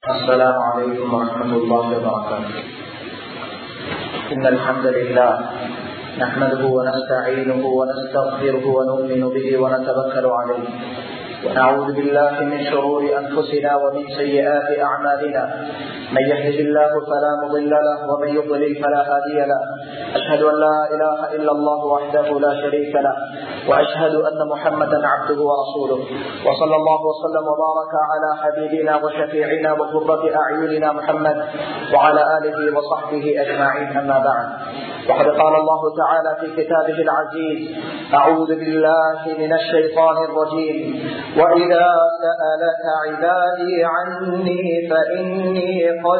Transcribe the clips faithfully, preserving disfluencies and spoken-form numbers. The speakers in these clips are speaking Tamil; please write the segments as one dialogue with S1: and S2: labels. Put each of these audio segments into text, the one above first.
S1: السلام عليكم ورحمة الله وبركاته. إن الحمد لله نحمده ونستعينه ونستغفره ونؤمن به ونتوكل عليه ونعوذ بالله من شرور أنفسنا ومن سيئات أعمالنا. من يهده الله فلا مضل له ومن يضلل فلا هادي له. أشهد أن لا إله إلا الله وحده لا شريك له وأشهد أن محمدا عبده ورسوله. وصلى الله وسلم وبارك على حبيبنا وشفيعنا وقرة أعيننا محمد وعلى آله وصحبه أجمعين. أما بعد، وقد قال الله تعالى في كتابه العزيز: أعوذ بالله من الشيطان الرجيم: وإذا سألك عبادي عني فإني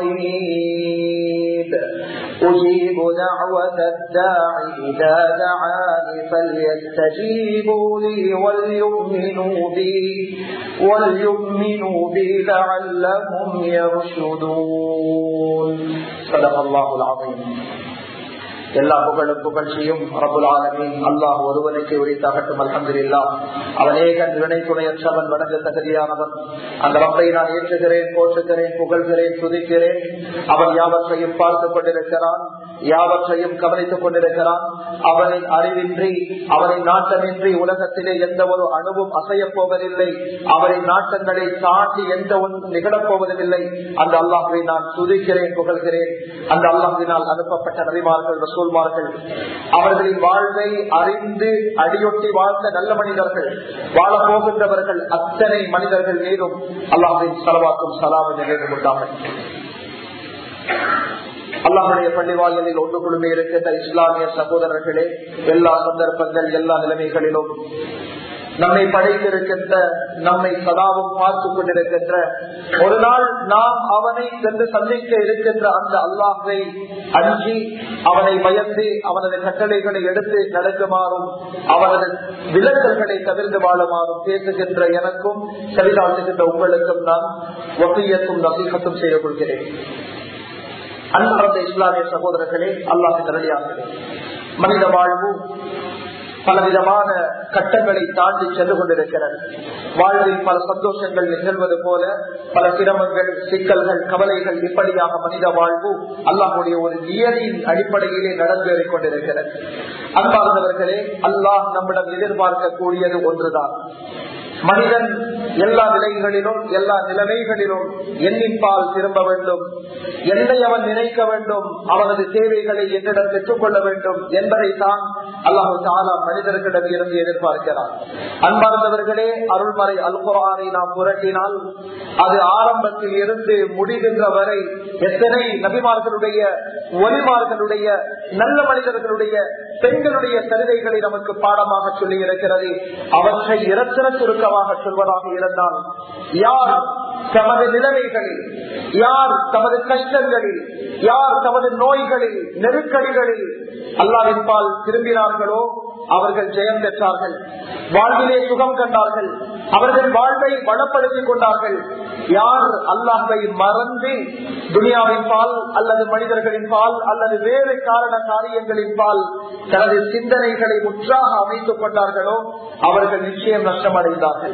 S1: قريب أجيب دعوة الداع إذا دعاني فليستجيبوا لي وليؤمنوا بي وليؤمنوا بي لعلهم يرشدون. صدق الله العظيم. எல்லா புகழும் புகழ்ச்சியும் ரப்புல் ஆலமீன் அல்லாஹ் ஒருவனுக்கு உரித்தாகட்டும். அல்ஹம்துலில்லாஹ். அவனே கண் வினை துணையற்றவன், வணங்க தகுதியானவன். அந்த ரப்பை நான் ஏற்றுகிறேன், போற்றுகிறேன், புகழ்கிறேன், துதிக்கிறேன். அவன் யாவற்றையும் பார்த்துக் கொண்டிருக்கிறான், யாவற்றையும் கவனித்துக் கொண்டிருக்கிறான். அவனின் அறிவின்றி, அவனின் நாட்டமின்றி உலகத்திலே எந்த ஒரு அணுவும் அசையப் போவதில்லை. அவனின் நாட்டங்களை தாண்டி எந்த ஒன்றும் நிகழப் போவதில்லை. அந்த அல்லாஹ்வை நான் துதிக்கிறேன், புகழ்கிறேன். அந்த அல்லாஹ்வினால் அனுப்பப்பட்ட நபிமார்கள், ரசூல்மார்கள், அவர்களின் வாழ்வை அறிந்து அடியொட்டி வாழ்ந்த நல்ல மனிதர்கள், வாழ போகின்றவர்கள், அத்தனை மனிதர்கள் மீதும் அல்லாஹ்வின் ஸலவாத்தும் ஸலாமும் நிறைந்து கொண்டார்கள். அல்லாஹ்வுடைய பள்ளிவாயலில் ஒன்று குழுமி இருக்கின்ற இஸ்லாமிய சகோதரர்களே, எல்லா சந்தர்ப்பங்கள், எல்லா நிலைமைகளிலும் நம்மை படைத்திருக்கின்ற, நம்மை சதாவும் பார்த்துக் கொண்டிருக்கின்ற, ஒரு நாள் நாம் அவனை சென்று சந்திக்க இருக்கின்ற அந்த அல்லாஹ்வை அஞ்சி, அவனை பயந்து, அவனது கட்டளைகளை எடுத்து நடக்குமாறும், அவனது விலக்கல்களை தவிர்த்து வாழுமாறும் பேசுகின்ற எனக்கும் செவிதாழ்த்துகின்ற உங்களுக்கும் நான் வசியத்தும் நசீகத்தும் செய்து கொள்கிறேன். அன்பார்ந்த இஸ்லாமிய சகோதரர்களே, அல்லாஹ் நல்லடியார்களே, மனித வாழ்வு பலவிதமான கட்டங்களை தாண்டி சென்று கொண்டிருக்கிறது. வாழ்வில் பல சந்தோஷங்கள் நிகழ்வது போல பல சிரமங்கள், சிக்கல்கள், கவலைகள், இப்படியாக மனித வாழ்வு அல்லாஹ்வுடைய ஒரு நியதியின் அடிப்படையிலே நடந்தேறிக் கொண்டிருக்கிறது. அன்பார்ந்தவர்களே, அல்லாஹ் நம்மிடம் எதிர்பார்க்கக்கூடியது ஒன்றுதான். மனிதன் எல்லா நிலைகளிலும், எல்லா நிலைமைகளிலும் எண்ணிப்பால் திரும்ப வேண்டும், என்னை அவன் நினைக்க வேண்டும், அவனது தேவைகளை என்னிடம் பெற்றுக் கொள்ள வேண்டும் என்பதை தான் அல்லாஹு தஆலா மனிதர்களிடம் இருந்து எதிர்பார்க்கிறார். அன்பார்ந்தவர்களே, அருள்மறை அல் குர்ஆனை நாம் புரட்டினால் அது ஆரம்பத்தில் இருந்து முடிகின்ற வரை எத்தனை நபிமார்களுடைய, ஒலிமார்களுடைய, நல்ல மனிதர்களுடைய, பெண்களுடைய சரிதைகளை நமக்கு பாடமாக சொல்லி இருக்கிறது. அவற்றை இரத்தின சுருக்கமாக சொல்வதாக இருந்தால், யார் தமது நிலைமைகளில், யார் தமது கஷ்டங்களில், யார் தமது நோய்களில், நெருக்கடிகளில் அல்லாஹ்வின் பால் திரும்பினார்களோ அவர்கள் ஜெயம் பெற்றார்கள், வாழ்விலே சுகம் கண்டார்கள், அவர்கள் வாழ்வை வளப்படுத்திக் கொண்டார்கள். யார் அல்லாஹ்வை மறந்து துனியாவின் பால் அல்லது மனிதர்களின் பால் அல்லது வேறு காரண காரியங்களின் பால் தனது சிந்தனைகளை முற்றாக அமைத்துக் கொண்டார்களோ அவர்கள் நிச்சயம் நஷ்டமடைந்தார்கள்.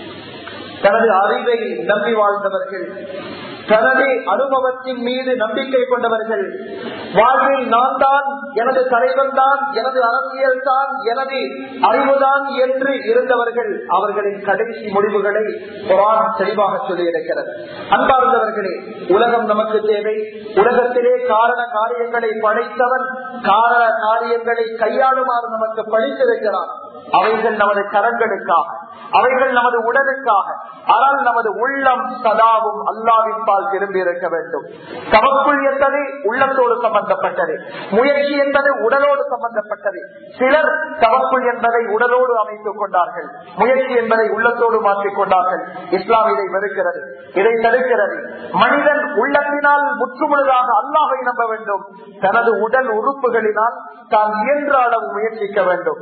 S1: தனது அறிவை நம்பி வாழ்ந்தவர்கள், தனது அனுபவத்தின் மீது நம்பிக்கை கொண்டவர்கள், வாழ்வில் நான் தான், எனது தலைவன் தான், எனது அரசியல் தான், எனது அறிவுதான் என்று இருந்தவர்கள், அவர்களின் கடைசி முடிவுகளை குர்ஆன் தெளிவாக சொல்லி இருக்கிறது. அன்பார்ந்தவர்களே, உலகம் நமக்கு தேவை. உலகத்திலே காரண காரியங்களை படைத்தவன் காரண காரியங்களை கையாளுமாறு நமக்கு படைத்திருக்கிறான். அவைகள் நமது கரங்களுக்காக, அவைகள் நமது உடலுக்காக. ஆனால் நமது உள்ளம் சதாவும் அல்லாஹ்வின் பால் திரும்பி இருக்க வேண்டும். தவக்குள் என்பது உள்ளத்தோடு சம்பந்தப்பட்டது, முயற்சி என்பது உடலோடு சம்பந்தப்பட்டது. சிலர் தவக்குள் என்பதை உடலோடு அமைத்துக் கொண்டார்கள், முயற்சி என்பதை உள்ளத்தோடு மாற்றிக் கொண்டார்கள். இஸ்லாம் இதை வெறுக்கிறது, இதை தடுக்கிறது. மனிதன் உள்ளத்தினால் முற்றுமுழுதாக அல்லாஹ்வை நம்ப வேண்டும், தனது உடல் உறுப்புகளினால் தான் இயன்ற அளவு முயற்சிக்க வேண்டும்.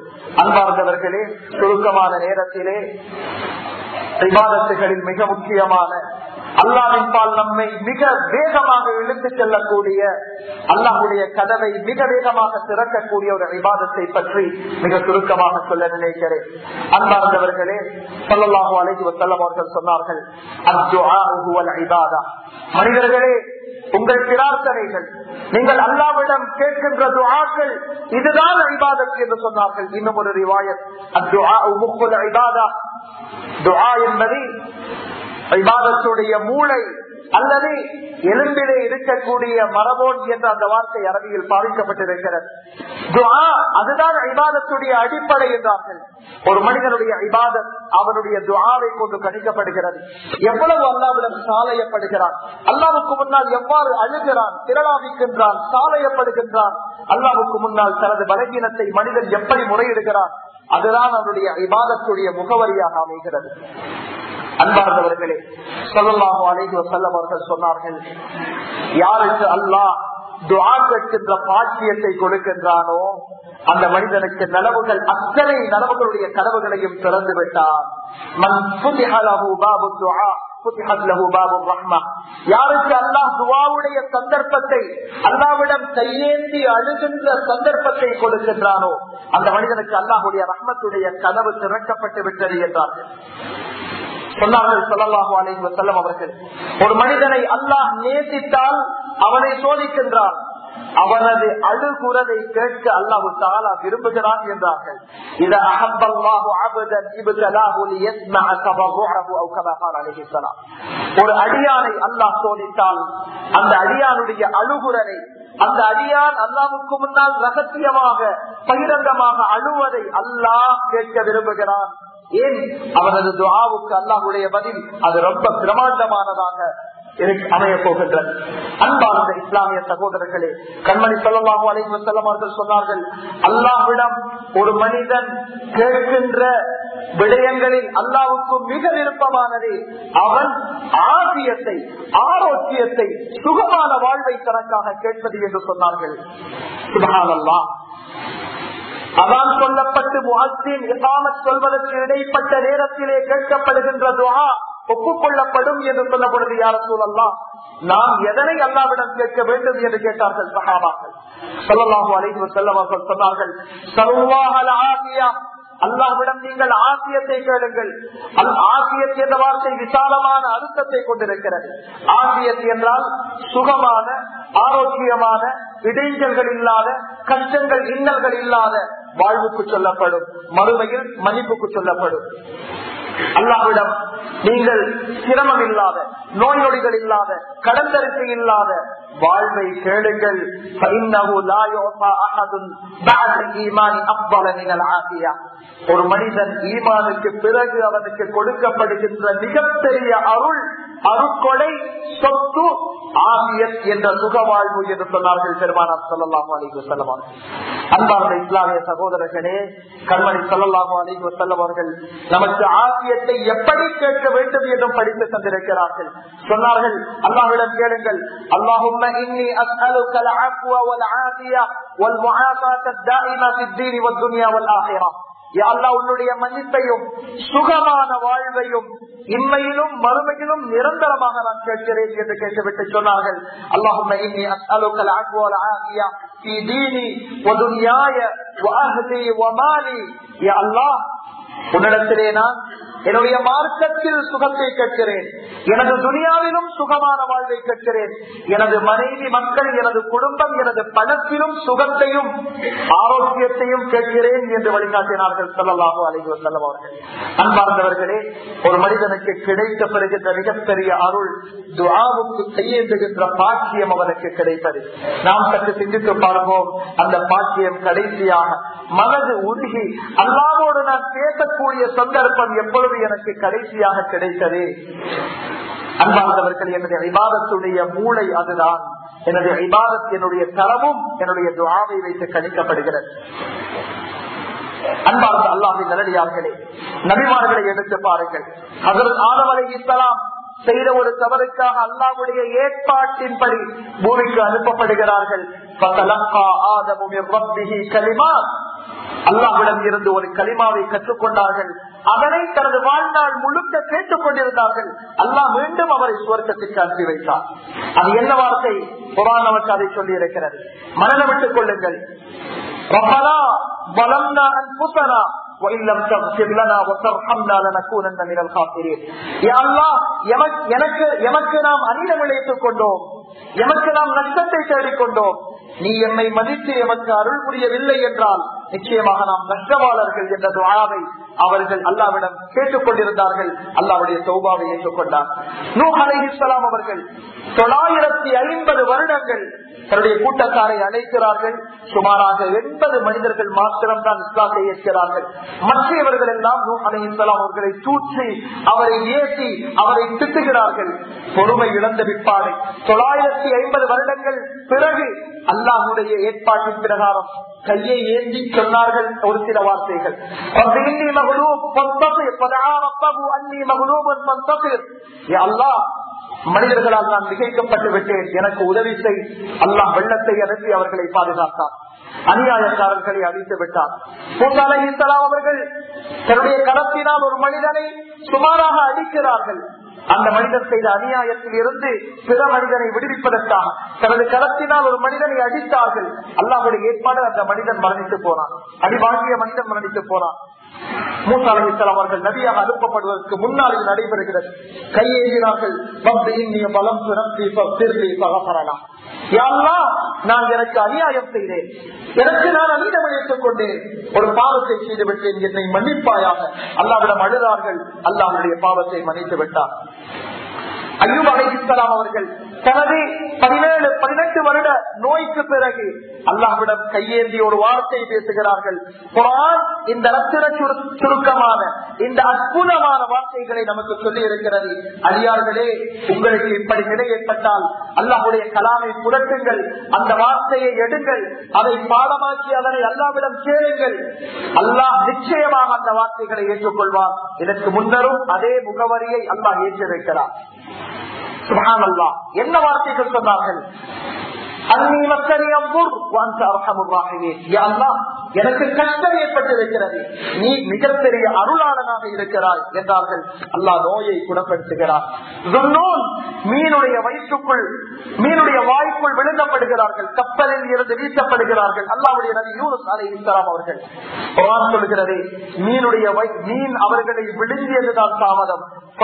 S1: அன்பார்ந்தவர்களே, சுருக்கமான நேரத்திலே இபாதத்துகளில் மிக முக்கியமான அல்லாஹ்வின் பால் நம்மை மிக வேகமாக இழுத்துச் செல்லக்கூடிய, அல்லாஹ்வுடைய கதவை மிக வேகமாக திறக்கக்கூடிய ஒரு இபாதத்தை பற்றி மிக சுருக்கமாக சொல்ல நினைக்கிறேன். அன்பார்ந்தவர்களே, ஸல்லல்லாஹு அலைஹி வஸல்லம் அவர்கள் சொன்னார்கள், அத்துஆ ஹுவல் இபாதா. மனிதர்களே, உங்கள் பிரார்த்தனைகள், நீங்கள் அல்லாஹ்விடம் கேட்கின்ற துஆக்கள், இதுதான் இபாதத் என்று சொன்னார்கள். இன்னும் ஒரு ரிவாயத், அத்துஆ முக்குல் இபாதா. துஆ என்பது இபாதத்துடைய மூளை அல்லது எலும்பிலே இருக்கக்கூடிய மரபோன் என்ற அந்த வார்த்தை அரபியில் பாதிக்கப்பட்டிருக்கிறது. துஆ அதுதான் இபாதத்துடைய அடிப்படை என்றார்கள். ஒரு மனிதனுடைய இபாதத் அவனுடைய துஆவை கொண்டு கணிக்கப்படுகிறது. எவ்வளவு அல்லாஹ்விடம் சாலையப்படுகிறான், அல்லாஹ்வுக்கு முன்னால் எவ்வாறு அழுகிறான், திரளாவிக்கின்றான், சாலையப்படுகின்றான், அல்லாஹ்வுக்கு முன்னால் தனது பலகீனத்தை மனிதன் எப்படி முறையிடுகிறான், அதுதான் அவனுடைய இபாதத்துடைய முகவரியாக அமைகிறது. அன்பார்ந்தவர்களே, ஸல்லல்லாஹு அலைஹி வஸல்லம் அவர்கள் சொன்னார்கள், யாருக்கு அல்லாஹ் துஆ கேட்கின்ற பாக்கியத்தை கொடுக்கின்றானோ அந்த மனிதனுக்கு நனவுகள், அத்தனை நனவுகளுடைய கனவுகளையும் திறந்து விட்டார். மன் ஃபுதிஹ லஹு பாபு துஆ ஃபுதிஹத் லஹு பாபு ரஹ்மah. யாருக்கு அல்லாஹ் துஆவுடைய சந்தர்ப்பத்தை, அல்லாஹ்விடம் கையேந்தி அழுகின்ற சந்தர்ப்பத்தை கொடுக்கின்றானோ அந்த மனிதனுக்கு அல்லாஹ்வுடைய ரஹ்மத்துடைய கதவு திறக்கப்பட்டு விட்டது என்றார்கள். சொன்னார்கள் ஸல்லல்லாஹு அலைஹி வஸல்லம் அவர்கள், ஒரு மனிதனை அல்லாஹ் நேசித்தால் அவனை சோதிக்கின்றான், அவனது அழுகுறதை கேட்க அல்லாஹு தஆலா விரும்புகிறான் என்றார்கள். இதா அஹப்பல்லாஹு அபதன் இப்தலாஹு லியஸ்மஅ தபர்ருஹு அவ் கமா قال عليه السلام. ஒரு அடியானை அல்லாஹ் சோதித்தால் அந்த அடியானுடைய அழுகுறதை, அந்த அடியான் அல்லாஹ்வுக்கு முன்னால் ரகசியமாக பகிரங்கமாக அழுவதை அல்லாஹ் கேட்க விரும்புகிறான். ஏன்? அவனது துஆவுக்கு அல்லாஹ்வுடைய பதில் அது ரொம்ப பிரமாண்டமானதாக அமைய போகின்றது. அன்பார்ந்த இஸ்லாமிய சகோதரர்களே, கண்மணி ஸல்லல்லாஹு அலைஹி வஸல்லம் அவர்கள் சொன்னார்கள், அல்லாஹ்விடம் ஒரு மனிதன் கேட்கின்ற விடயங்களில் அல்லாஹ்வுக்கு மிக விருப்பமானது அவன் ஆபியத்தை, ஆரோக்கியத்தை, சுகமான வாழ்வை தனக்காக கேட்பது என்று சொன்னார்கள். சுப்ஹானல்லாஹ். அதான் சொல்லப்பட்டு முஅஸ்ஸின் இகாமத் சொல்வதற்கு இடைப்பட்ட நேரத்திலே கேட்கப்படுகின்ற துஆ ஒப்புக்கொள்ளப்படும் என்று சொல்லப்படுது. யா ரசூலல்லாஹ், நாம் எதனை அல்லாஹ்விடம் கேட்க வேண்டும் என்று கேட்டார்கள் சஹாபாக்கள். ஸல்லல்லாஹு அலைஹி வஸல்லம் அவர்கள் சொன்னார்கள், ஸல்லல்லாஹு ஆஃபியா, அல்லாஹ்விடம் நீங்கள் ஆசியத்தை கேளுங்கள். அல் ஆசியத் என்ற வார்த்தை விசாலமான அர்த்தத்தை கொண்டிருக்கிறது. ஆசியத் என்றால் சுகமான, ஆரோக்கியமான, இடைஞ்சல்கள் இல்லாத, கஷ்டங்கள் இன்னல்கள் இல்லாத வாழ்வுக்கு சொல்லப்படும், மறுமையில் மன்னிப்புக்கு சொல்லப்படும். அல்லாஹ்விடம் நீங்கள் சிரமம் இல்லாத, நோய் நொடிகள் இல்லாத, கடந்தரிசை இல்லாத வாழ்வை கேளுங்கள். ஒரு மனிதன் ஈமானுக்கு பிறகு அவனுக்கு கொடுக்கப்படுகின்ற மிகப்பெரிய அருள், அருட்கொடை, சொத்து ஆபியத் என்ற சுகவாழ்வு என்று சொன்னார்கள் பெருமானார் ஸல்லல்லாஹு அலைஹி வஸல்லம். அன்பார்ந்த இஸ்லாமிய சகோதரர்களே, கண்மணி ஸல்லல்லாஹு அலைஹி வஸல்லம் அவர்கள் நமக்கு ஆபியத்தை எப்படி கேட்க வேண்டும் என்றும் படித்து தந்திருக்கிறார்கள். சொன்னார்கள், அல்லாஹ்விடம் கேளுங்கள், அல்லாஹும்ம இன்னி அஸ்அலுக அல்-அஃப்வ வல் ஆஃபிய வல் முஆஃபாத அத்-தாயிம ஃபித்-தீன் வத்-துன்யா வல்-ஆখিরাহ. யா அல்லாஹ், உன்னுடைய மன்னிப்பையும் சுகமான வாழ்வையும் இன்மையிலும் மறுமையிலும் நிரந்தரமாக நான் கேட்கிறேன் என்று கேட்டுவிட்டு சொன்னார்கள், அல்லாஹும்ம இன்னி அஸ்அலுக அல்-அஃப்வ வல் ஆஃபிய ஃபீ தீனி வ துன்யாய வ அஹ்லி வ மாலி. யா அல்லாஹ், உன்னிடத்திலே நான் என்னுடைய மார்க்கத்தில் சுகத்தை கேட்கிறேன், எனது துனியாவிலும் சுகமான வாழ்வை கேட்கிறேன், எனது மனைவி மக்கள், எனது குடும்பம், எனது பணத்திலும் சுகத்தையும் ஆரோக்கியத்தையும் கேட்கிறேன் என்று வழிகாட்டினார்கள் ஸல்லல்லாஹு அலைஹி வஸல்லம் அவர்கள். அன்பார்ந்தவர்களே, ஒரு மனிதனுக்கு கிடைத்த பெறுகின்ற மிகப்பெரிய அருள் துஆவுக்கு கையேந்துகின்ற பாக்கியம் அவனுக்கு கிடைப்பது. நாம் சற்று சிந்தித்து பார்ப்போம். அந்த பாக்கியம் கடைசியாக மனது உருகி அல்லாஹ்வோடு நான் பேசக்கூடிய சந்தர்ப்பம் எப்பொழுது எனக்கு கடைசியாக கிடைத்தது? அன்பார்ந்தவர்கள், என்னுடைய இபாதத்துடைய மூளை அதுதான். என்னுடைய இபாதத், என்னுடைய தரமும் என்னுடைய துஆவை வைத்து கணிக்கப்படுகிறது. அன்பார்ந்த அல்லாஹ்வின் நல்லடியார்களே, நபிமார்களை எடுத்து பாருங்கள். ஹஜ்ரத் ஆதம் அலைஹிஸ்ஸலாம் செய்த ஒரு தவறுக்காக அல்லாஹ்வுடைய ஏற்பாட்டின்படி பூமிக்கு அனுப்பப்படுகிறார்கள். அல்லாஹ்விடம் இருந்து ஒரு கலிமாவை கற்றுக்கொண்டார்கள். அதனை தனது வாழ்நாள் முழுக்க கேட்டுக் கொண்டிருந்தார்கள். அல்லாஹ் மீண்டும் அவரை சுவர்க்கத்திற்கு அனுப்பி வைத்தார். அது என்ன வார்த்தை? குர்ஆன் நமக்கு அதை சொல்லி இருக்கிறது. மனதில் விட்டுக் கொள்ளுங்கள். ரப்பனா வலம்னா அன்ஃபுஸனா وإن لم تغفر لنا وترحمنا لنكونن من الخاسرين. يا الله எனக்கு எமக்கு நாம் அநீதம் இழைத்துக் கொண்டோம், எமக்கு நாம் நஷ்டத்தை தேடிக்கொண்டோம். நீ எம்மை மதித்து எமக்கு அருள் புரியவில்லை என்றால் நிச்சயமாக நாம் நஷ்டவாளர்கள் என்ற துஆவை அவர்கள் அல்லாஹ்விடம் கேட்டுக் கொண்டிருந்தார்கள். அல்லாஹ்வுடைய தௌபாவை ஏற்றுக்கொண்டார். நூஹ் அலைஹிஸ்ஸலாம் அவர்கள் தொள்ளாயிரத்தி ஐம்பது வருடங்கள் தன்னுடைய கூட்டத்தாரை அழைக்கிறார்கள். சுமாராக எண்பது மனிதர்கள் மாத்திரம்தான் இஸ்லாத்தை ஏற்கிறார்கள். மற்றவர்கள் எல்லாம் நூஹ் அலைஹிஸ்ஸலாம் அவர்களை தூற்றி அவரை ஏற்றி அவரை திட்டுகிறார்கள். பொறுமை இழந்த விற்பாடு தொள்ளாயிரத்தி ஐம்பது வருடங்கள் பிறகு அல்லாஹ்வுடைய ஏற்பாட்டின் பிரகாரம் கையை ஏந்தி சொன்னார்கள் ஒரு சில வார்த்தைகள். மனிதர்களால் நான் மிகைக்கப்பட்டு விட்டேன், எனக்கு உதவி செய். அல்லாஹ் வெள்ளத்தை அனுப்பி அவர்களை பாதுகாத்தார். அநியாயக்காரர்களை அழித்து விட்டார். மூசா அலைஹிஸ்ஸலாம் அவர்கள் தன்னுடைய கரத்தினால் ஒரு மனிதனை சுமாராக அடிக்கிறார்கள். அந்த மனிதன் செய்த அநியாயத்தில் இருந்து பிற மனிதனை விடுவிப்பதற்காக தனது கரத்தினால் ஒரு மனிதனை அடித்தார்கள். அல்லாஹ்வுடைய ஏற்பாடு, அந்த மனிதன் மரணித்து போனான். அடி வாங்கிய மனிதன் மரணித்து போனான். மூசா அலைஹிஸ்ஸலாம் அவர்கள் நபியாக அனுப்பப்படுவதற்கு முன்னால் இது நடைபெறுகிறது. கையேறினார்கள். பலம் நான் எனக்கு அநியாயம் செய்தேன், எனக்கு நான் அநீதம் இழைத்துக் கொண்டேன், ஒரு பாவத்தை செய்து விட்டேன், என்னை மன்னிப்பாயாக அல்லாஹ்விடம் அழுதார்கள். அல்லாஹ்வுடைய பாவத்தை மன்னித்து விட்டார். அய்யூப் அலைஹிஸ்ஸலாம் அவர்கள் தனது பதினேழு பதினெட்டு வருட நோய்க்கு பிறகு அல்லாஹ்விடம் கையேந்தி ஒரு வார்த்தை பேசுகிறார்கள். குர்ஆன் இந்த ரத்தின சுருக்கமான இந்த அற்புதமான வார்த்தைகளை நமக்கு சொல்லி இருக்கிறது. அடியார்களே, உங்களுக்கு இப்படி நிலை ஏற்பட்டால் அல்லாஹ்வுடைய கலாமை புரட்டுங்கள், அந்த வார்த்தையை எடுங்கள், அதை பாடமாக்கி அதனை அல்லாஹ்விடம் சேருங்கள். அல்லாஹ் நிச்சயமாக அந்த வார்த்தைகளை ஏற்றுக்கொள்வார். இதற்கு முன்னரும் அதே முகவரியை அல்லாஹ் ஏற்றிருக்கிறார். சுப்ஹானல்லாஹ். என்ன வார்த்தைகள் சொன்னார்கள்? எனக்கு கஷ்டம் ஏற்பட்டிருக்கிறது, நீ மிகப்பெரிய அருளாளனாக இருக்கிறாய் என்றார்கள். அல்லாஹ் நோயை குணப்படுத்துகிறார். மீனுடைய வயிற்றுக்குள் மீனுடைய வாய்க்குள் விழுங்கப்படுகிறார்கள், கப்பலில் இருந்து வீசப்படுகிறார்கள். அல்லாஹ்வுடைய நபி யூனுஸ் அலைஹிஸ்ஸலாம் அவர்கள் குர்ஆன் சொல்கிறது, மீனுடைய மீன் அவர்களை விழுங்கியதுதான் தாமதம்.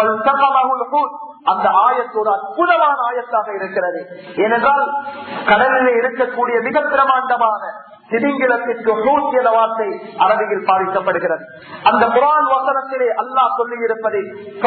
S1: அந்த ஆயத்து ஒரு அற்புதமான ஆயத்தாக இருக்கிறது. ஏனென்றால் கடலிலே இருக்கக்கூடிய மிக பிரமாண்டமான திமிங்கிலத்திற்கு ஹூத் என்ற வார்த்தை அரபியில் பாதிக்கப்படுகிறது. அந்த குர்ஆன் வசனத்திலே அல்லாஹ் சொல்லி இருப்பதை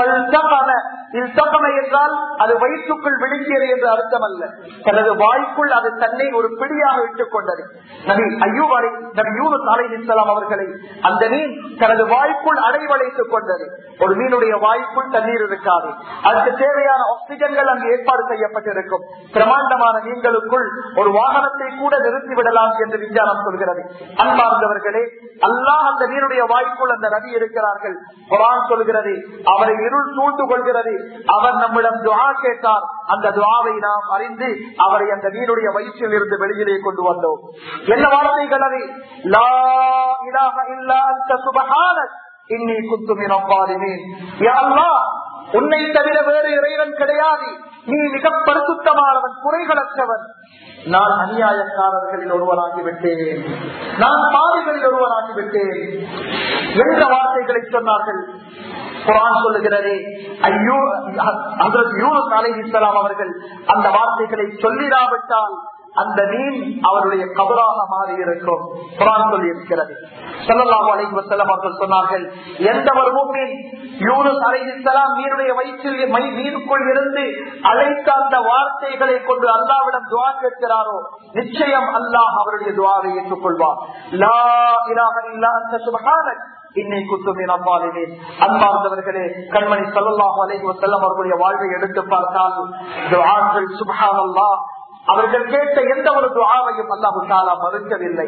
S1: என்றால் அது வயிற்றுக்குள் விழுங்கியது என்று அர்த்தம் அல்ல, தனது வாய்க்குள் அது தன்னை ஒரு பிடியாக விட்டுக் கொண்டது. நபி அய்யூப் அலை நபி யூனுஸ் அலைஹிஸ்ஸலாம் அவர்களை அந்த மீன் தனது வாய்க்குள் அடைவழைத்துக் கொண்டது. ஒரு மீனுடைய வாய்க்குள் தண்ணீர் இருக்காது, அதுக்கு தேவையான ஆக்சிஜன்கள் அங்கு ஏற்பாடு செய்யப்பட்டிருக்கும். பிரமாண்டமான மீன்களுக்குள் ஒரு வாகனத்தை கூட நிறுத்திவிடலாம் என்று விஞ்ஞானம் சொல்கிறது. அன்பார்ந்தவர்களே, அல்லாஹ் அந்த மீனுடைய வாய்க்குள் அந்த நபி இருக்கிறார்கள். குர்ஆன் சொல்கிறது, அவரை இருள் சூழ்ந்து கொள்கிறது. அவர் நம்மிடம் துஆ கேட்டார், அந்த துஆவை நாம் அறிந்து அவரை அந்த மீனுடைய வயிற்றில் இருந்து வெளியிலே கொண்டு வந்தோம். என்ன வார்த்தைகள் அது? லா இலாஹ இல்லா அன்த சுப்ஹானக் இன்னி குன்து மினல் ஸாலிமீன். யா அல்லாஹ், உன்னை தவிர வேறு இறைவன் கிடையாது, நீ மிக பரிசுத்தமானவன், குறைகளற்றவன். நான் அநியாயக்காரர்களில் ஒருவராகிவிட்டேன், நான் பாவிகளில் ஒருவராகிவிட்டேன் என்ற வார்த்தைகளை சொன்னார்கள். குர்ஆன் சொல்லுகிறது, ஐயோ ஹஜ்ரத் யூனுஸ் அலைஹிஸ்ஸலாம் அவர்கள் அந்த வார்த்தைகளை சொல்லிடாவிட்டால் அந்த மீன் அவருடைய கபராக மாறி இருக்கும். குர்ஆன் சொல்லி இருக்கிறது. ஸல்லல்லாஹு அலைஹி வஸல்லம் அவர்கள் சொன்னார்கள், எந்த ஒரு முஃமின் யூனுஸ் அலைஹிஸ்ஸலாம் மீனுடைய வயிற்றில் மீனுக்குள் இருந்து அழைத்த அந்த வார்த்தைகளை கொண்டு அல்லாஹ்விடம் துஆ கேட்கிறாரோ, நிச்சயம் அல்லாஹ் அவருடைய துஆவை ஏற்றுக்கொள்வார். லா இலாஹ இல்லா அன்த சுப்ஹானக் இன்னி குன்து மினல் ஸாலிமீன். அன்பார்ந்தவர்களே, கண்மணி ஸல்லல்லாஹு அலைஹி வஸல்லம் அவர்களுடைய வாழ்வை எடுத்து பார்த்தால் துஆக்கள் சுப்ஹானல்லாஹ், அவர்கள் கேட்ட எந்த ஒரு துஆவையும் அல்லாஹ் தஆலா மறுக்கவில்லை.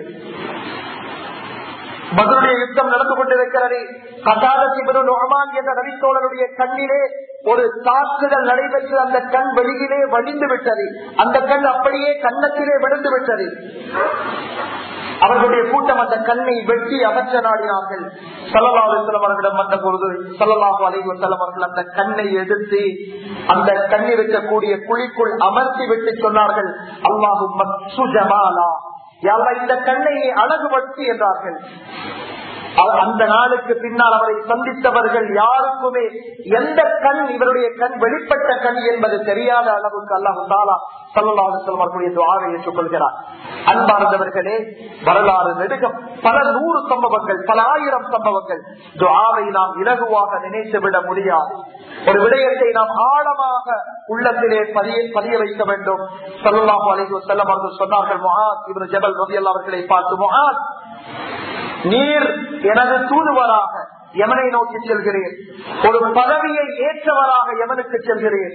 S1: பத்ருடைய யுத்தம் நடந்து கொண்டிருக்கிறது. கதாதத் இப்னு நுஅமான் என்ற நபித்தோழருடைய கண்ணிலே ஒரு தாக்குதல் நடைபெற்று அந்த கண் வெளியிலே வடிந்து விட்டது. அந்த கண் அப்படியே கன்னத்திலே விழுந்து விட்டது. அவர்களுடைய கூட்டம் அந்த கண்ணை வெட்டி அகற்ற நாடினார்கள். ஸல்லல்லாஹு அலைஹி வஸல்லம் அவர்களிடம் வந்த பொழுது ஸல்லல்லாஹு அலைஹி வஸல்லம் அவர்கள் அந்த கண்ணை எடுத்து அந்த கண் இருக்கக்கூடிய குழிக்குள் அமர்த்தி விட்டு சொன்னார்கள், அல்லாஹும்ம சுஜமாலா, யா அல்லாஹ் இந்த கண்ணை அழகுபடுத்தி என்றார்கள். அந்த நாளுக்கு பின்னால் அவரை சந்தித்தவர்கள் யாருக்குமே எந்த கண் இவருடைய கண் வெளிப்பட்ட கண் என்பது தெரியாத அளவுக்கு அல்லாஹு தஆலா ஸல்லல்லாஹு அலைஹி வஸல்லம் அவர்களுடைய துஆவை ஏற்றுக்கொள்கிறார். அன்பார்ந்தவர்களே, வரலாறு நெடுக பல நூறு சம்பவங்கள், பல ஆயிரம் சம்பவங்கள். துஆவை நாம் இலகுவாக நினைத்துவிட முடியாது. ஒரு விடயத்தை நாம் ஆழமாக உள்ளத்திலே பதிய பதிய வைக்க வேண்டும். ஸல்லல்லாஹு அலைஹி வஸல்லம் அவர்கள் சொன்னார்கள், முஆத் இப்னு ஜபல் ரலியல்லாஹு அவர்களை பார்த்து, முஆத், நீர் எனது தூதுவராக யமனை நோக்கி செல்கிறேன், ஒரு பதவியை ஏற்றவராக யமனுக்கு செல்கிறேன்.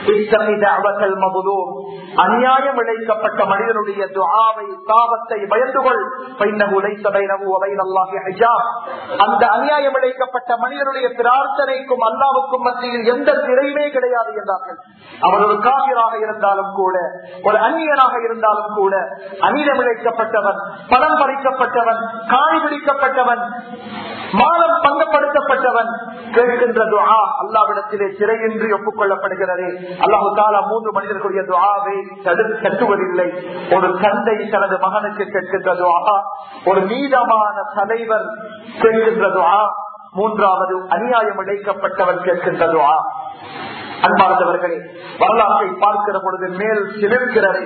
S1: அநியாயம் இழைக்கப்பட்ட மனிதனுடைய துஆவை, சாபத்தை பயந்துகொள். அந்த அநியாயம் இழைக்கப்பட்ட மனிதனுடைய பிரார்த்தனைக்கும் அல்லாஹ்வுக்கும் மத்தியில் எந்த திரையுமே கிடையாது என்றார்கள். அவர் ஒரு காபிராக இருந்தாலும் கூட, ஒரு அந்நியனாக இருந்தாலும் கூட, அநீதம் இழைக்கப்பட்டவன், பணம் பறிக்கப்பட்டவன், காணி பிடிக்கப்பட்டவன், மானம் பங்கப்படுத்தப்பட்டவன் கேட்கின்ற துஆ அல்லாஹ்விடத்திலே திரையின்றி ஒப்புக்கொள்ளப்படுகிறது. அல்லாஹ் தஆலா மூன்று மனிதர்களுடைய துஆவை தட்டுவதில்லை. ஒரு தந்தை தனது மகனுக்கு கேட்கின்ற துஆ, ஒரு மீதமான தலைவர் கேட்கின்ற துஆ, மூன்றாவது அநியாயம் இழைக்கப்பட்டவன் கேட்கின்ற துஆ. அன்பார்ந்தவர்களே, வரலாற்றை பார்க்கிற பொழுது மேல் சிலிர்க்கிறது.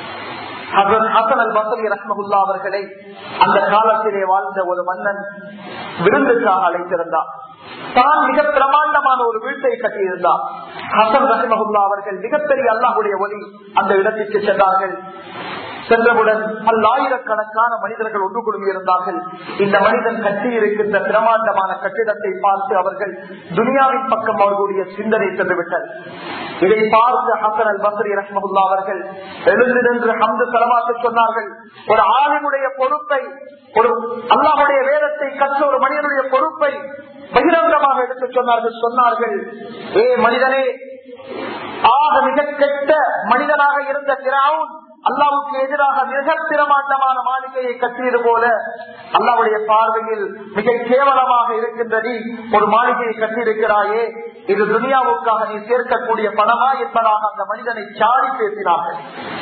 S1: ஹசன் அல் பஸ்ரி ரஹ்மத்துல்லாஹி அவர்களை அந்த காலத்திலே வாழ்ந்த ஒரு மன்னன் விருந்துக்காக அழைத்திருந்தார். தான் மிக பிரமாண்டமான ஒரு வீட்டை கட்டியிருந்தார். ஹசன் ரஹ்மத்துல்லாஹி அவர்கள் மிகப்பெரிய அல்லாஹ்வுடைய ஒலி அந்த இடத்திற்கு சென்றார்கள். சென்றவுடன் பல்லாயிரக்கணக்கான மனிதர்கள் ஒன்று குழுமி இருந்தார்கள். இந்த மனிதன் கட்டி இருக்கின்ற பிரமாண்டமான கட்டிடத்தை பார்த்து அவர்கள் துனியாவின் பக்கம் அவர்களுடைய சிந்தனை சென்று விட்டது. இதை பார்த்து ஹசன் அல் பஸ்ரி ரஹ்மத்துல்லாஹி அவர்கள் எழுந்து நின்று ஹம்து ஸலவாத் சொன்னார்கள். ஒரு ஆலிமுடைய பொறுப்பை, ஒரு அல்லாஹ்வுடைய வேதத்தை கற்ற ஒரு மனிதனுடைய பொறுப்பை பகிரங்கமாக எடுத்து சொன்னார்கள். சொன்னார்கள், ஏ மனிதனே, ஆக மிக கெட்ட மனிதனாக இருந்த ஃபிரௌன் அல்லாஹ்வுக்கு எதிராக மிக பிரமாண்டமான மாளிகையை கட்டியது போல அல்லாஹ்வுடைய பார்வையில் மிக கேவலமாக இருக்கின்ற நீ ஒரு மாளிகையை கட்டியிருக்கிறாயே, இது துனியாவுக்காக நீ சேர்க்கக்கூடிய பணமா என்பதாக அந்த மனிதனை சாடி பேசினார்கள்.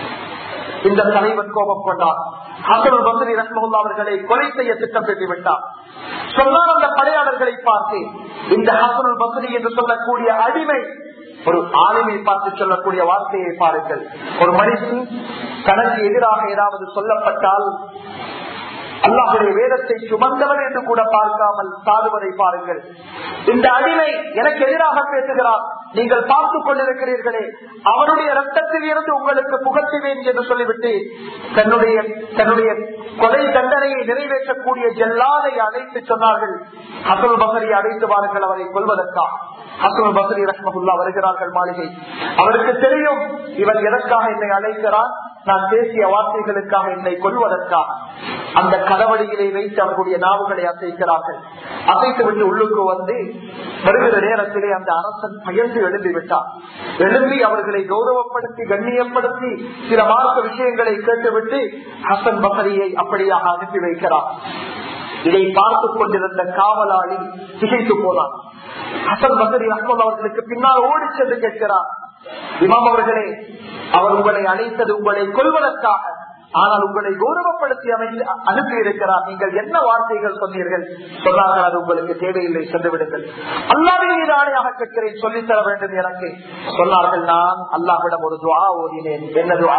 S1: இந்த தலைவன் கோபம் கொண்டார். ஹசன் அல் பஸ்ரி ரஹ்மத்துல்லாஹி அவர்களை கொலை செய்ய திட்டம் பெற்று விட்டார். சொன்னார் அந்த படையாளர்களை பார்த்து, இந்த ஹசன் அல் பஸ்ரி என்று சொல்லக்கூடிய அடிமை ஒரு ஆளுமை பார்த்து சொல்லக்கூடிய வார்த்தையை பாருங்கள். ஒரு மனிதன் தனக்கு எதிராக ஏதாவது சொல்லப்பட்டால் அல்லாஹ்வுடைய வேதத்தை சுமந்தவன் என்று கூட பார்க்காமல் சாடுவதை பாருங்கள். இந்த அடிமை எனக்கு எதிராக பேசுகிறார், நீங்கள் பார்த்துக் கொண்டிருக்கிறீர்களே, அவனுடைய ரத்தத்தில் இருந்து உங்களுக்கு புகட்டுவேன் என்று சொல்லிவிட்டு தன்னுடைய தன்னுடைய கொலை தண்டனையை நிறைவேற்றக்கூடிய ஜல்லாதை அழைத்து சொன்னார்கள், ஹசன் பஸ்ரி அழைத்து வாருங்கள் அவரை கொல்வதற்காக. ஹசன் பஸ்ரி ரஹ்மத்துல்லாஹி வருகிறார்கள் மாளிகை. அவருக்கு தெரியும் இவன் எதற்காக என்னை அழைக்கிறான், நான் பேசிய வார்த்தைகளுக்காக என்னை கொல்வதற்காக. அந்த கதவடிகளை வைத்து அவர்களுடைய நாவுகளை அசைக்கிறார்கள். அசைத்து விட்டு உள்ளுக்கு வந்து வருகிற நேரத்திலே அந்த அரசன் பயந்து எழும்பி விட்டார். எழும்பி அவர்களை கௌரவப்படுத்தி கண்ணியப்படுத்தி சில மார்க்க விஷயங்களை கேட்டுவிட்டு ஹசன் பஸ்ரியை அப்படியாக அனுப்பி வைக்கிறார். இதை பார்த்துக் கொண்டிருந்த காவலாளி திகைத்து போனார். ஹசன் பஸ்ரி ரஹ்மத்துல்லாஹி அவர்களுக்கு பின்னால் ஓடி சென்று கேட்கிறார், இமாம் அவர்களே, அவர் உங்களை அழைத்தது உங்களை கொல்வதற்காக, ஆனால் உங்களை கௌரவப்படுத்தி அமைத்து அனுப்பி இருக்கிறார். நீங்கள் என்ன வார்த்தைகள் சொன்னீர்கள்? சொன்னார்கள், அது உங்களுக்கு தேவையில்லை, சென்று விடுங்கள். அல்லாஹ்வின் மீது ஆணையாக கேட்கிறேன், சொல்லித்தர வேண்டும் எனக்கு. சொன்னார்கள், நான் அல்லாஹ்விடம் ஒரு துஆ ஓதினேன். என்ன துஆ?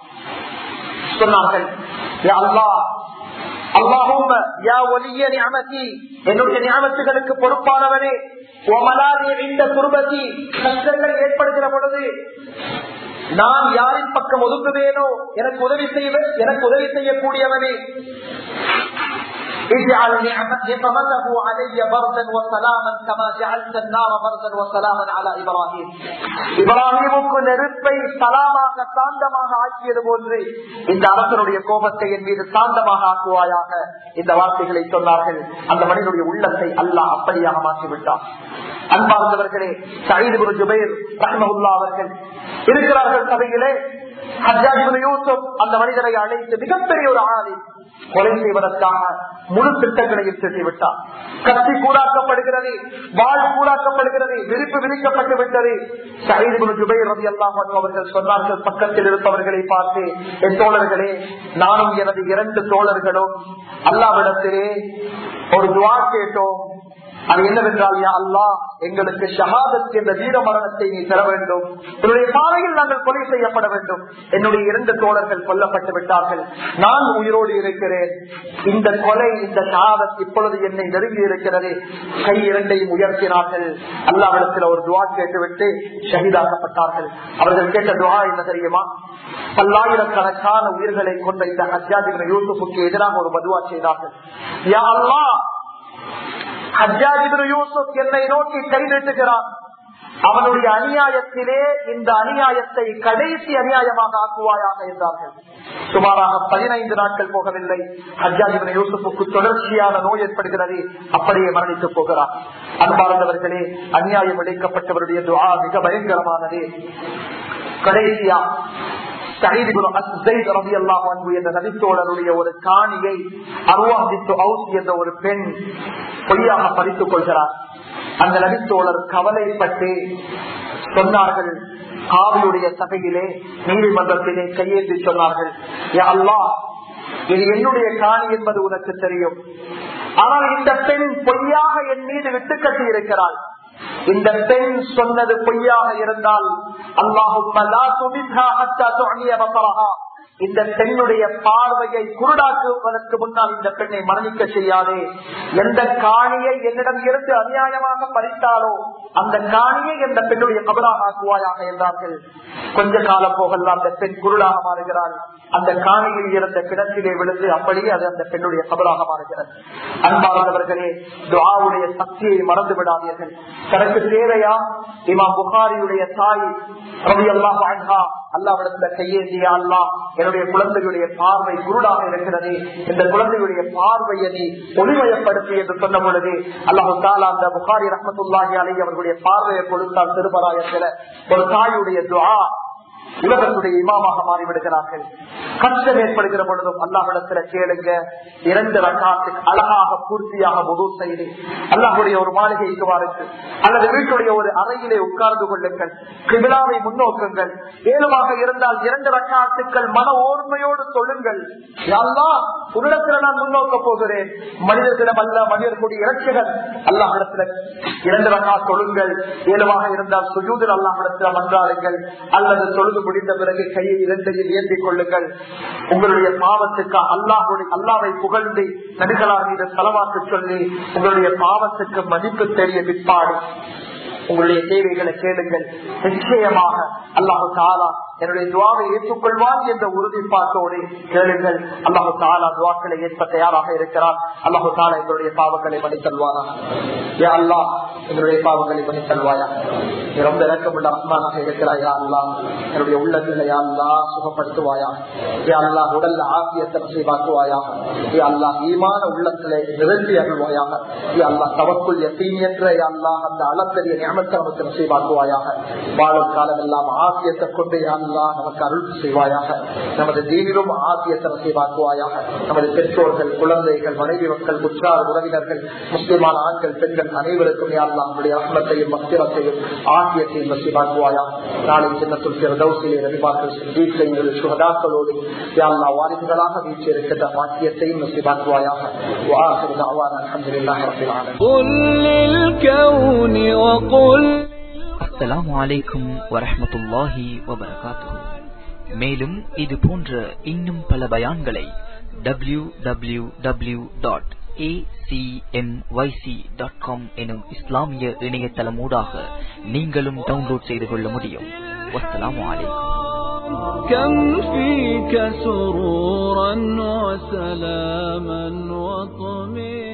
S1: சொன்னார்கள், யா அல்லாஹ், அல்லாஹும்ம யா வலிய நிஅமதி, என்னுடைய நிஅமத்துகளுக்கு பொறுப்பானவனே, வமலாதி இந்த குர்பதி, கஷ்டங்கள் ஏற்படுகிற பொழுது நான் யாரின் பக்கம் ஒதுக்குவேனோ எனக்கு உதவி செய்வ எனக்கு உதவி செய்யக்கூடியவனே, இப்ராஹிமுக்கு நெருப்பை சலாமாக சாந்தமாக ஆக்கியது போன்று இந்த அரசனுடைய கோபத்தை என் மீது சாந்தமாக ஆக்குவாயாக. இந்த வார்த்தைகளை சொன்னார்கள். அந்த மனிதனுடைய உள்ளத்தை அல்லாஹ் அப்படியாக மாற்றிவிட்டார். அன்பார்ந்தவர்களே, சயீத் இப்னு ஜுபைர் ரஹ்மத்துல்லாஹி அவர்கள் இருக்கிறார்கள் சபையிலே. ஹஜ்ஜாஜ் இப்னு யூசுப் அந்த மனிதரை அழைத்து, மிகப்பெரிய ஒரு ஆலிம், கொலை செய்வதற்காக முழு திட்டங்களையும் திட்டிவிட்டார். கத்தி கூடாக்கப்படுகிறது, வாள் கூடாக்கப்படுகிறது, விரிப்பு விரிக்கப்பட்டு விட்டது. சயீத் இப்னு ஜுபைர் ரலியல்லாஹு அன்ஹு அவர்கள் சொன்னார்கள் பக்கத்தில் இருப்பவர்களை பார்த்து, என் தோழர்களே, நானும் எனது இரண்டு தோழர்களும் அல்லாஹ்விடத்திலே ஒரு துஆ கேட்டோம். அது என்னவென்றால், யா அல்லாஹ், எங்களுக்கு ஷஹாதத் என்ற வீர மரணத்தை நீ தர வேண்டும், என்னுடைய பாதையில் நாங்கள் கொலை செய்யப்பட வேண்டும். என்னுடைய இரண்டு தோழர்கள் கொல்லப்பட்டு விட்டார்கள், நான் உயிரோடு இருக்கிறேன். இந்த கொலை, இந்த ஷஹாதத் இப்பொழுது என்னை நெருங்கி இருக்கிறது. கை இரண்டையும் உயர்த்தினார்கள், அல்லாஹ்விடத்தில் ஒரு துஆ கேட்டுவிட்டு ஷஹீதாக்கப்பட்டார்கள். அவர்கள் கேட்ட துஆ என்ன தெரியுமா? பல்லாயிரக்கணக்கான உயிர்களை கொண்ட இந்த ஹஜ்ஜாஜ் இப்னு யூசுஃபுக்கு எதிராக ஒரு பதுவா செய்தார்கள். யா அல்லாஹ், ஹஜ்ஜாஜ் இப்னு யூசுப் என்னை நோக்கி கை நீட்டுகிறான், அவனுடைய அநியாயத்திலே இந்த அநியாயத்தை கடைசி அநியாயமாக ஆக்குவாயாக என்றார்கள். சுமாராக பதினைந்து நாட்கள் போகவில்லை, ஹஜ்ஜாஜ் இப்னு யூசுஃபுக்கு தொடர்ச்சியான நோய் ஏற்படுகிறது, அப்படியே மரணித்து போகிறார். அன்பார்ந்தவர்களே, அநியாயம் இழைக்கப்பட்டவருடைய துஆ மிக பயங்கரமானது. கடைசியா சயீத் இப்னு அஸ்ஸைத் ரலியல்லாஹு அன்ஹு என்ற நபித்தோழருடைய ஒரு காணியை அர்வா பின்த் அவுஸ் என்ற ஒரு பெண் பொய்யாக பறித்துக் கொள்கிறார். அந்த நபித்தோழர் கவலைப்பட்டு சொன்னார்கள், காவியுடைய சபையிலே நீதிமன்றத்திலே கையேற்றி சொன்னார்கள், யா அல்லாஹ், இது என்னுடைய காணி என்பது உனக்கு தெரியும், ஆனால் இந்த பெண் பொய்யாக என் மீது விட்டுக்கட்டி இருக்கிறாள். இந்த பெண் சொன்னது பொய்யாக இருந்தால் அல்லாஹும்ம லா துமித்ஹா ஹத்தா துஅனிய பஸரஹா, இந்த பெண்ணுடைய பார்வையை குருடாக்குவதற்கு முன்னால் இந்த பெண்ணை மரணிக்க செய்யாதே. எந்த காணியை என்னிடம் இருந்து அநியாயமாக பறித்தாலோ அந்த காணியை இந்த பெண்ணுடைய கபராக ஆக்குவாயாக என்றார்கள். கொஞ்ச காலம் போகலாம் அந்த பெண் குருடாக மாறுகிறாள். அந்த காணியில் இருந்த கிணற்றிலே விழுந்து அப்படியே அது அந்த பெண்ணுடைய கபராக மாறுகிறது. அன்பார்ந்தவர்களே, துஆவுடைய சக்தியை மறந்து விடாதீர்கள். தனக்கு தேவையா? இமாம் புகாரியுடைய தாய் ரலியல்லாஹு அன்ஹா அல்லாஹ்விடத்துல கையேந்தியா, அல்லாஹ், என்னுடைய குழந்தையுடைய பார்வை குருடாக இருக்கிறது, இந்த குழந்தையுடைய பார்வையை நீ ஒளிமயப்படுத்தி என்று சொன்ன பொழுது அல்லாஹு தஆலா அந்த புகாரி ரஹ்மத்துல்லாஹி அலைஹி அவர்களுடைய பார்வையை கொடுத்தால் திருபராயத்தில் ஒரு தாயுடைய துஆ உலகத்துடைய இமாமாக மாறிவிடுகிறார்கள். கஷ்டம் ஏற்படுகிற பொழுதும் அல்லாஹ்விடத்துல கேளுங்க. இரண்டு ரக்காத்துக்கு அழகாக பூர்த்தியாக வுது செய்து அல்லாஹ்வுடைய ஒரு மாளிகைக்கு வாருங்கள், அல்லது வீட்டுடைய ஒரு அறையிலே உட்கார்ந்து கொள்ளுங்கள், கிபிலாவை முன்னோக்குங்கள். ஏழுமாக இருந்தால் இரண்டு ரக்காத்துக்கள் மன ஓர்மையோடு தொழுங்கள். யா அல்லாஹ், உன்னிடத்துல நான் முன்னோக்க போகிறேன், மனிதர்களிடம் அல்ல, மனிதர்களுடைய இலட்சிகள். அல்லாஹ்விடத்துல இரண்டு ரக்கா தொழுங்கள். ஏழுமாக இருந்தால் சுஜூதில் அல்லாஹ்விடத்துல மன்றாடுங்கள், அல்லது தொழுது முடிந்த பிறகு கையை இரண்டையும் ஏந்திக் கொள்ளுங்கள். உங்களுடைய பாவத்துக்கு அல்லாஹ்வுடைய அல்லாஹ்வை புகழ்ந்து நபிகளார் மீது ஸலவாத்து சொல்லி உங்களுடைய பாவத்துக்கு மதிப்பு தெரிய பிற்பாடு உங்களுடைய தேவைகளை கேளுங்கள். நிச்சயமாக அல்லாஹு தஆலா என்னுடைய துஆவை ஏற்றுக்கொள்வான் என்ற உறுதிப்பாட்டோடு கேளுங்கள். அல்லாஹு தஆலா துஆக்களை ஏற்க தயாராக இருக்கிறான். அல்லாஹு தஆலா எங்களுடைய பாவங்களை மன்னித்தல்வானாக. யா அல்லாஹ், எங்களுடைய பாவங்களை மன்னித்தல்வாயா. நீ ரொம்ப இரக்கமுள்ள ரஹ்மானாக இருக்கிறாய். யா அல்லாஹ், என்னுடைய உள்ளங்களை யா அல்லாஹ் சுகப்படுத்துவாயா. யா அல்லாஹ், உடல்ல ஆஃபியத்தை நசீபாக்குவாயா. யா அல்லாஹ், ஈமான உள்ளத்திலே நிரம்பி அருள்வாயாக. யா அல்லாஹ், தவக்குல் யகீன் என்ற யா அல்லாஹ் அந்த அளப்பெரிய நிஅமத்தை நமக்கு நசீபாக்குவாயாக. வாழும் காலம் எல்லாம் ஆஃபியத்தை கொண்டு யா அல்லாஹ் நமக்கு அருள் செய்வாயாக. நமது தீனிலும் ஆஃபியத்தை நசீபாக்குவாயாக. நமது பெற்றோர்கள், குழந்தைகள், மனைவி மக்கள், உற்றார் உறவினர்கள், முஸ்லிமான ஆண்கள், பெண்கள் அனைவருக்கும் யா அல்லாஹ் நம்முடைய ரஹ்மத்தையும் மக்ஃபிரத்தையும் ஆஃபியத்தையும் நசீபாக்குவாயாக. நாளை ஜன்னத்துல் ஃபிர்தௌஸிலே நபிமார்கள், சித்தீக்கள், சுஹதாக்களோடு யா அல்லாஹ் வாரிசுகளாக வீற்றிருக்கின்ற பாக்கியத்தையும் நசீபாக்குவாயாக. வஆகிரு தஅவானா அல்ஹம்துலில்லாஹி ரப்பில் ஆலமீன். குல் லில் கௌனி வகுல்.
S2: அஸ்ஸலாமு அலைக்கும் வரஹ்மத்துல்லாஹி வபரகாத்துஹு. மேலும் இது போன்ற இன்னும் பல பயான்களை W W W dot A C M Y C dot com எனும் இஸ்லாமிய இணையதளமூடாக நீங்களும் டவுன்லோட் செய்து கொள்ள முடியும். வஸ்ஸலாமு அலைக்கும். كم فيك سرورا وسلاما وطمئنا